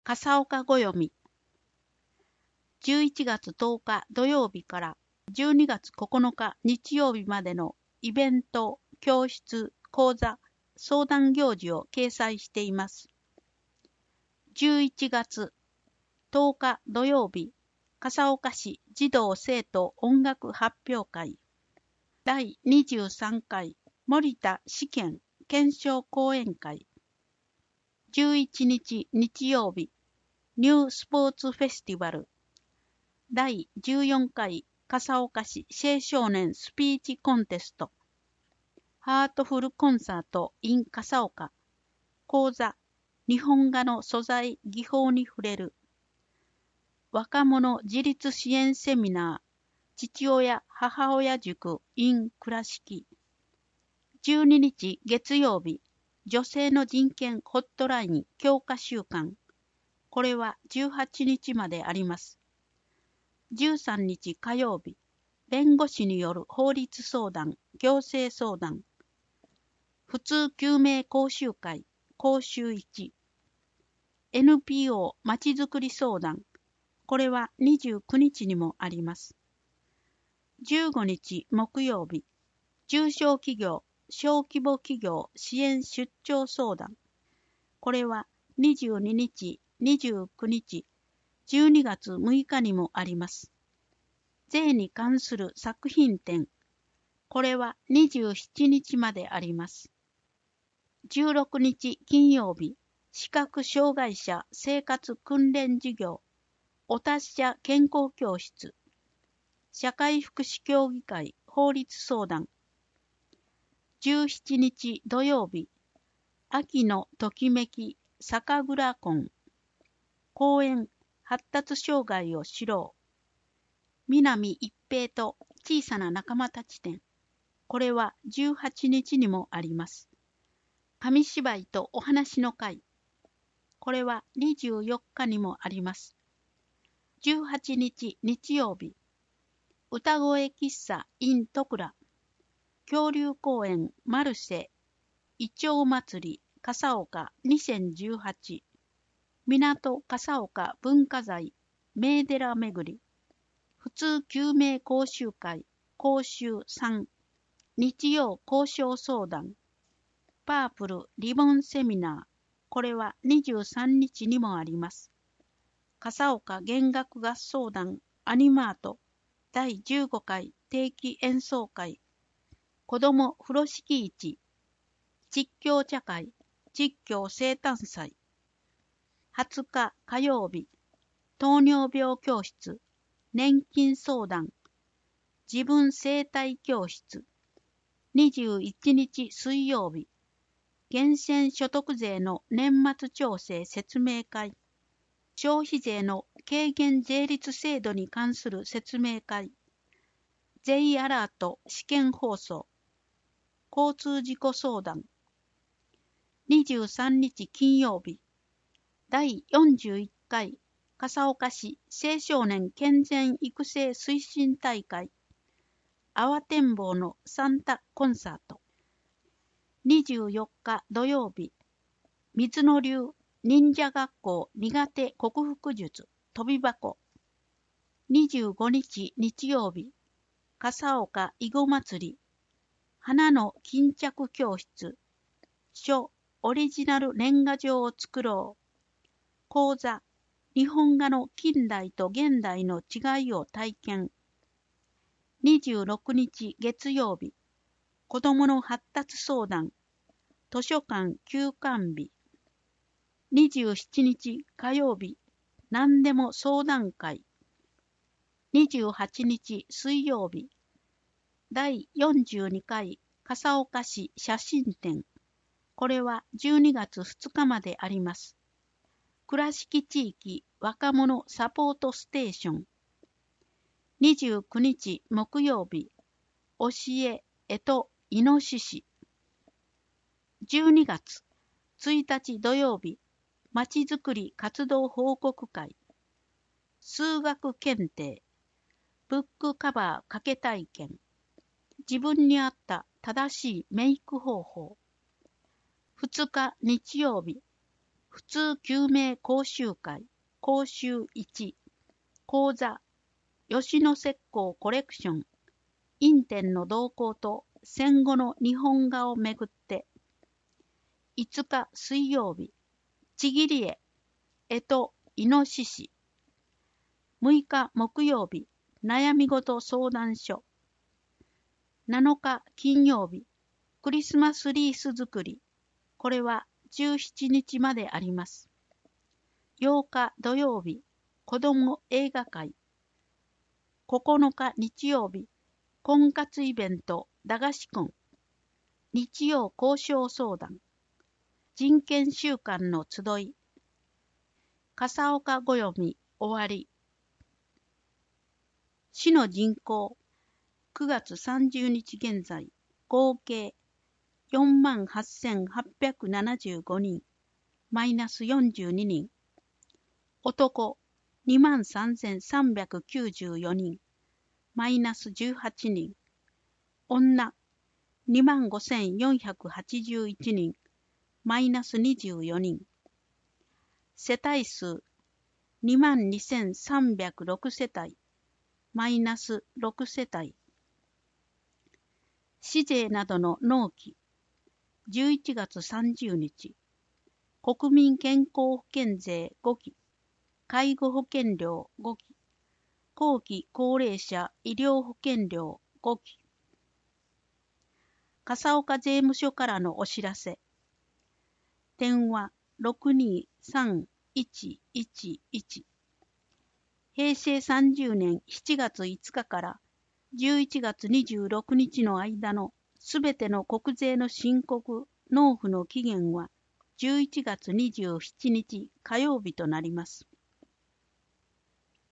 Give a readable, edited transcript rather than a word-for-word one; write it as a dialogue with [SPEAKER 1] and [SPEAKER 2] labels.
[SPEAKER 1] 笠岡ご読み。11月10日土曜日から12月9日日曜日までのイベント、教室、講座、相談行事を掲載しています。11月10日土曜日、笠岡市児童生徒音楽発表会第23回森田試験検証講演会。11日日曜日、ニュースポーツフェスティバル第14回笠岡市青少年スピーチコンテストハートフルコンサート in 笠岡講座日本画の素材技法に触れる若者自立支援セミナー父親母親塾 in 倉敷12日月曜日女性の人権ホットライン強化週間これは18日まであります。13日火曜日、弁護士による法律相談、行政相談、普通救命講習会、講習1、NPO まちづくり相談、これは29日にもあります。15日木曜日、中小企業、小規模企業支援出張相談、これは22日、29日、12月6日にもあります。税に関する作品展、これは27日まであります。16日金曜日、視覚障害者生活訓練事業、お達者健康教室、社会福祉協議会法律相談。17日土曜日、秋のときめき酒蔵婚、講演発達障害を知ろう。南一平と小さな仲間たち展。これは18日にもあります。紙芝居とお話の会。これは24日にもあります。18日日曜日。歌声喫茶 in 戸倉。恐竜公園マルシェ。イチョウ祭り笠岡2018。港笠岡文化財名寺巡り普通救命講習会講習3日曜交渉相談パープルリボンセミナーこれは23日にもあります笠岡弦楽合奏団アニマート第15回定期演奏会子ども風呂敷市実況茶会実況生誕祭20日火曜日、糖尿病教室、年金相談、自分生態教室、21日水曜日、源泉所得税の年末調整説明会、消費税の軽減税率制度に関する説明会、J アラート試験放送、交通事故相談、23日金曜日、第41回笠岡市青少年健全育成推進大会阿波展望のサンタコンサート24日土曜日水野流忍者学校苦手克服術飛び箱25日日曜日笠岡囲碁祭り花の巾着教室書オリジナル年賀状を作ろう講座日本画の近代と現代の違いを体験26日月曜日子どもの発達相談図書館休館日27日火曜日何でも相談会28日水曜日第42回笠岡市写真展これは12月2日まであります倉敷地域若者サポートステーション29日木曜日教え干支イノシシ12月1日土曜日まちづくり活動報告会数学検定ブックカバー掛け体験自分に合った正しいメイク方法2日日曜日普通救命講習会、講習1、講座、吉野石膏コレクション、院展の動向と戦後の日本画をめぐって、5日水曜日、ちぎり絵、絵とイノシシ、6日木曜日、悩み事相談所、7日金曜日、クリスマスリース作り、これは17日まであります。8日土曜日、子ども映画会、9日日曜日、婚活イベント駄菓子コン、日曜交渉相談、人権週間の集い、笠岡ご読み終わり。市の人口、9月30日現在、合計 48,875 人、マイナス42人。男、23,394 人、マイナス18人。女、25,481 人、マイナス24人。世帯数、22,306 世帯、マイナス6世帯。市税などの納期、11月30日、国民健康保険税5期、介護保険料5期、後期高齢者医療保険料5期。笠岡税務署からのお知らせ。電話623-1111。平成30年7月5日から11月26日の間のすべての国税の申告・納付の期限は11月27日火曜日となります。